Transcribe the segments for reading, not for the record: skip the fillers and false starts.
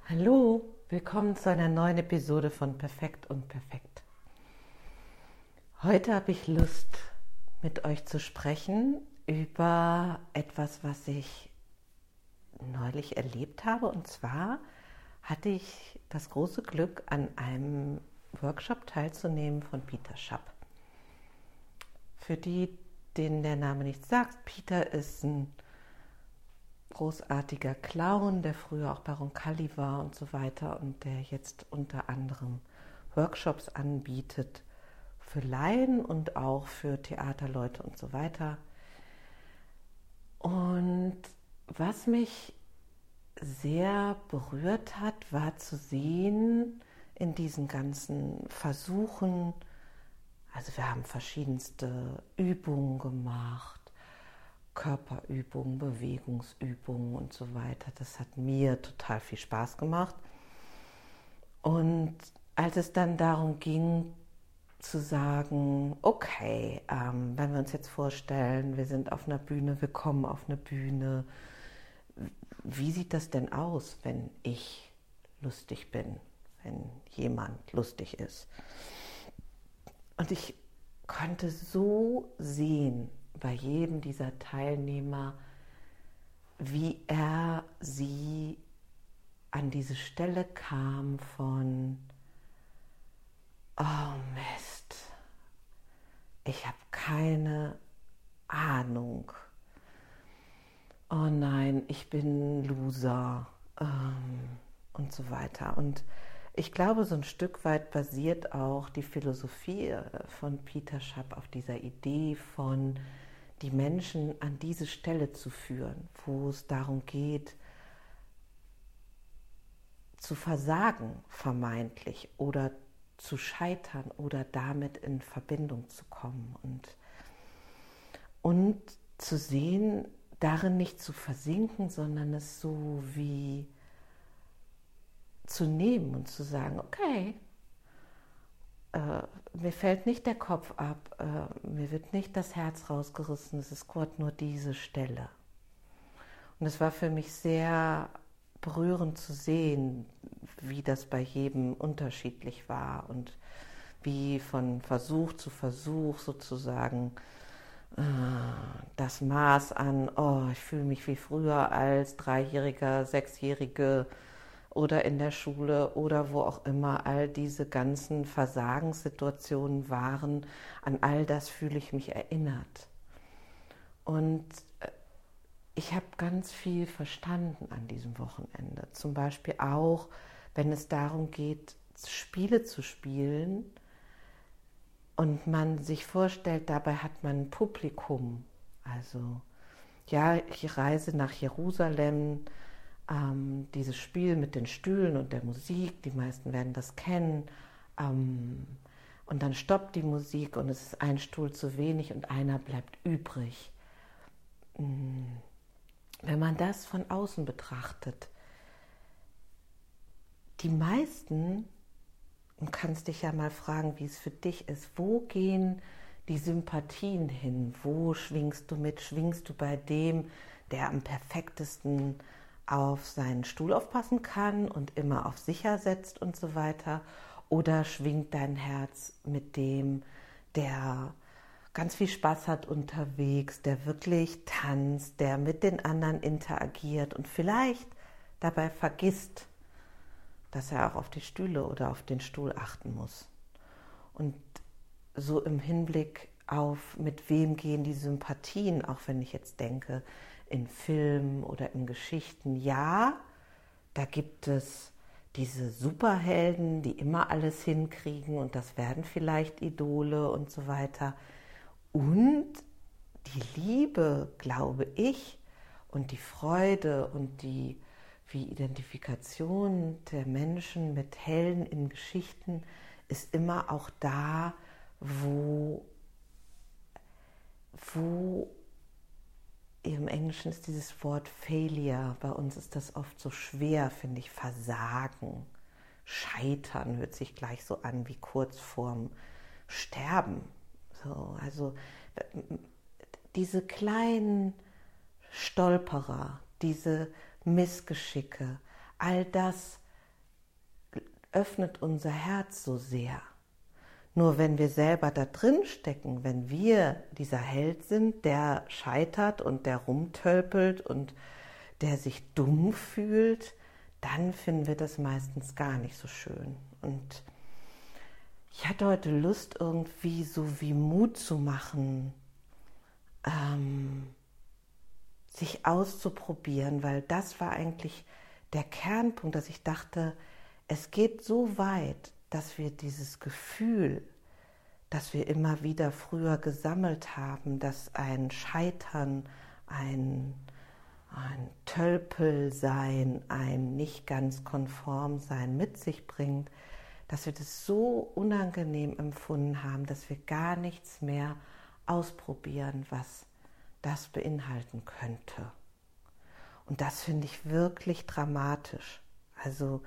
Hallo, willkommen zu einer neuen Episode von Perfekt und Perfekt. Heute habe ich Lust, mit euch zu sprechen über etwas, was ich neulich erlebt habe. Und zwar hatte ich das große Glück, an einem Workshop teilzunehmen von Peter Schaap. Für die, denen der Name nichts sagt, Peter ist ein großartiger Clown, der früher auch bei Roncalli war und so weiter und der jetzt unter anderem Workshops anbietet für Laien und auch für Theaterleute und so weiter. Und was mich sehr berührt hat, war zu sehen in diesen ganzen Versuchen, also wir haben verschiedenste Übungen gemacht, Körperübungen, Bewegungsübungen und so weiter. Das hat mir total viel Spaß gemacht. Und als es dann darum ging, zu sagen, okay, wenn wir uns jetzt vorstellen, wir sind auf einer Bühne, wir kommen auf eine Bühne, wie sieht das denn aus, wenn ich lustig bin, wenn jemand lustig ist? Und ich konnte so sehen, bei jedem dieser Teilnehmer, wie er sie an diese Stelle kam von, oh Mist, ich habe keine Ahnung, oh nein, ich bin Loser und so weiter. Und ich glaube, so ein Stück weit basiert auch die Philosophie von Peter Schaap auf dieser Idee von, die Menschen an diese Stelle zu führen, wo es darum geht, zu versagen vermeintlich oder zu scheitern oder damit in Verbindung zu kommen und zu sehen, darin nicht zu versinken, sondern es so wie zu nehmen und zu sagen, okay, mir fällt nicht der Kopf ab, mir wird nicht das Herz rausgerissen, es ist Gott nur diese Stelle. Und es war für mich sehr berührend zu sehen, wie das bei jedem unterschiedlich war und wie von Versuch zu Versuch sozusagen das Maß an, oh, ich fühle mich wie früher als Dreijähriger, Sechsjährige oder in der Schule oder wo auch immer all diese ganzen Versagenssituationen waren, an all das fühle ich mich erinnert. Und ich habe ganz viel verstanden an diesem Wochenende. Zum Beispiel auch, wenn es darum geht, Spiele zu spielen und man sich vorstellt, dabei hat man ein Publikum. Also, ja, ich reise nach Jerusalem, dieses Spiel mit den Stühlen und der Musik, die meisten werden das kennen, und dann stoppt die Musik und es ist ein Stuhl zu wenig und einer bleibt übrig. Wenn man das von außen betrachtet, die meisten, du kannst dich ja mal fragen, wie es für dich ist, wo gehen die Sympathien hin? Wo schwingst du mit? Schwingst du bei dem, der am perfektesten auf seinen Stuhl aufpassen kann und immer auf sicher setzt und so weiter? Oder schwingt dein Herz mit dem, der ganz viel Spaß hat unterwegs, der wirklich tanzt, der mit den anderen interagiert und vielleicht dabei vergisst, dass er auch auf die Stühle oder auf den Stuhl achten muss? Und so im Hinblick auf, mit wem gehen die Sympathien, auch wenn ich jetzt denke, in Filmen oder in Geschichten, ja, da gibt es diese Superhelden, die immer alles hinkriegen und das werden vielleicht Idole und so weiter. Und die Liebe, glaube ich, und die Freude und die wie Identifikation der Menschen mit Helden in Geschichten ist immer auch da, wo im Englischen ist dieses Wort Failure, bei uns ist das oft so schwer, finde ich, Versagen, Scheitern hört sich gleich so an wie kurz vorm Sterben. So, also diese kleinen Stolperer, diese Missgeschicke, all das öffnet unser Herz so sehr. Nur wenn wir selber da drin stecken, wenn wir dieser Held sind, der scheitert und der rumtölpelt und der sich dumm fühlt, dann finden wir das meistens gar nicht so schön. Und ich hatte heute Lust, irgendwie so wie Mut zu machen, sich auszuprobieren, weil das war eigentlich der Kernpunkt, dass ich dachte, es geht so weit, dass wir dieses Gefühl, das wir immer wieder früher gesammelt haben, dass ein Scheitern, ein Tölpelsein, ein nicht ganz konform sein mit sich bringt, dass wir das so unangenehm empfunden haben, dass wir gar nichts mehr ausprobieren, was das beinhalten könnte. Und das finde ich wirklich dramatisch. Also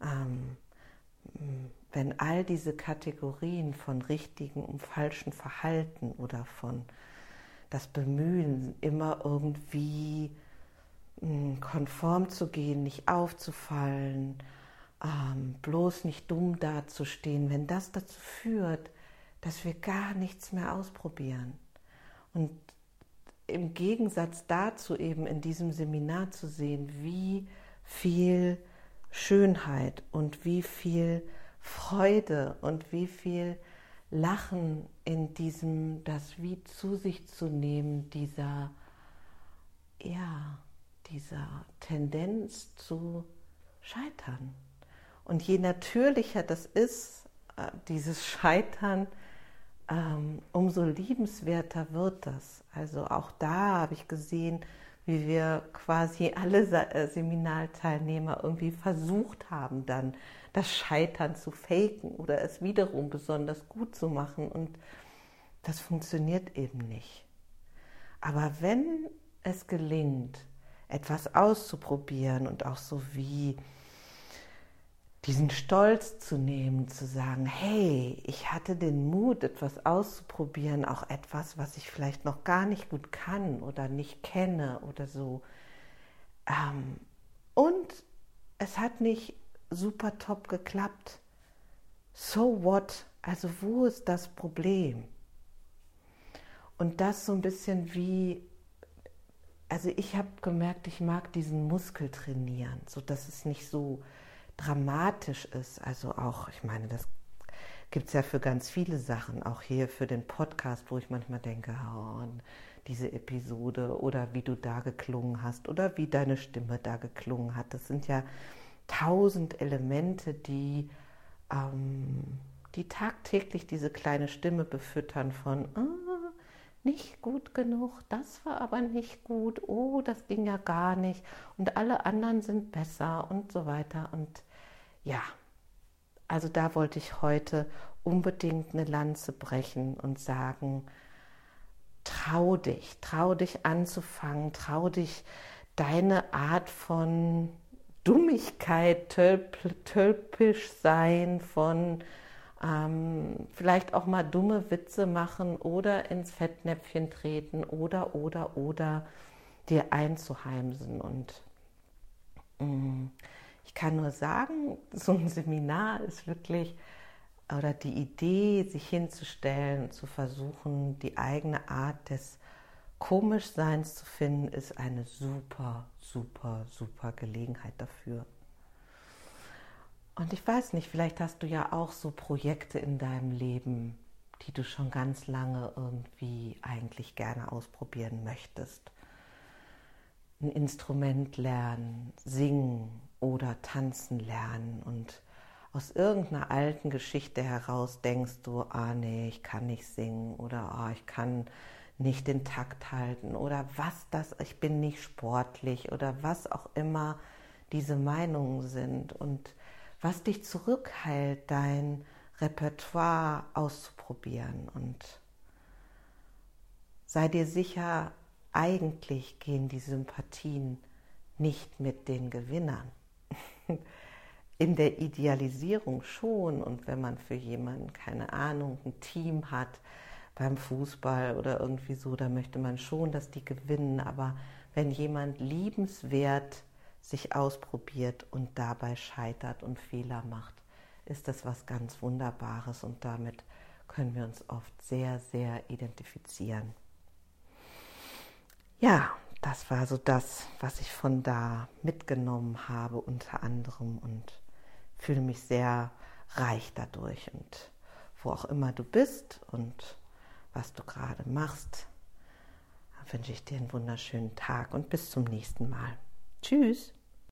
wenn all diese Kategorien von richtigen und falschen Verhalten oder von das Bemühen, immer irgendwie konform zu gehen, nicht aufzufallen, bloß nicht dumm dazustehen, wenn das dazu führt, dass wir gar nichts mehr ausprobieren. Und im Gegensatz dazu eben in diesem Seminar zu sehen, wie viel Schönheit und wie viel Freude und wie viel Lachen in diesem, das wie zu sich zu nehmen, dieser Tendenz zu scheitern. Und je natürlicher das ist, dieses Scheitern, umso liebenswerter wird das. Also auch da habe ich gesehen, wie wir quasi alle Seminarteilnehmer irgendwie versucht haben, dann das Scheitern zu faken oder es wiederum besonders gut zu machen. Und das funktioniert eben nicht. Aber wenn es gelingt, etwas auszuprobieren und auch so wie diesen Stolz zu nehmen, zu sagen, hey, ich hatte den Mut, etwas auszuprobieren, auch etwas, was ich vielleicht noch gar nicht gut kann oder nicht kenne oder so. Und es hat nicht super top geklappt. So what? Also wo ist das Problem? Und das so ein bisschen wie, also ich habe gemerkt, ich mag diesen Muskel trainieren, sodass es nicht so dramatisch ist. Also auch, ich meine, das gibt es ja für ganz viele Sachen, auch hier für den Podcast, wo ich manchmal denke, oh, diese Episode oder wie du da geklungen hast oder wie deine Stimme da geklungen hat. Das sind ja 1000 Elemente, die tagtäglich diese kleine Stimme befüttern von nicht gut genug, das war aber nicht gut, oh, das ging ja gar nicht und alle anderen sind besser und so weiter. Und ja, also da wollte ich heute unbedingt eine Lanze brechen und sagen, trau dich anzufangen, trau dich deine Art von Dummigkeit, tölpisch sein, von vielleicht auch mal dumme Witze machen oder ins Fettnäpfchen treten oder dir einzuheimsen. Und ich kann nur sagen, so ein Seminar ist wirklich, oder die Idee, sich hinzustellen und zu versuchen, die eigene Art des Komischseins zu finden, ist eine super, super, super Gelegenheit dafür. Und ich weiß nicht, vielleicht hast du ja auch so Projekte in deinem Leben, die du schon ganz lange irgendwie eigentlich gerne ausprobieren möchtest. Ein Instrument lernen, singen oder tanzen lernen und aus irgendeiner alten Geschichte heraus denkst du, nee, ich kann nicht singen oder ich kann nicht den Takt halten oder ich bin nicht sportlich oder was auch immer diese Meinungen sind und was dich zurückhält, dein Repertoire auszuprobieren. Und sei dir sicher, eigentlich gehen die Sympathien nicht mit den Gewinnern. In der Idealisierung schon, und wenn man für jemanden, keine Ahnung, ein Team hat beim Fußball oder irgendwie so, da möchte man schon, dass die gewinnen. Aber wenn jemand liebenswert sich ausprobiert und dabei scheitert und Fehler macht, ist das was ganz Wunderbares und damit können wir uns oft sehr, sehr identifizieren. Ja, das war so das, was ich von da mitgenommen habe unter anderem und fühle mich sehr reich dadurch. Und wo auch immer du bist und was du gerade machst, wünsche ich dir einen wunderschönen Tag und bis zum nächsten Mal. Tschüss!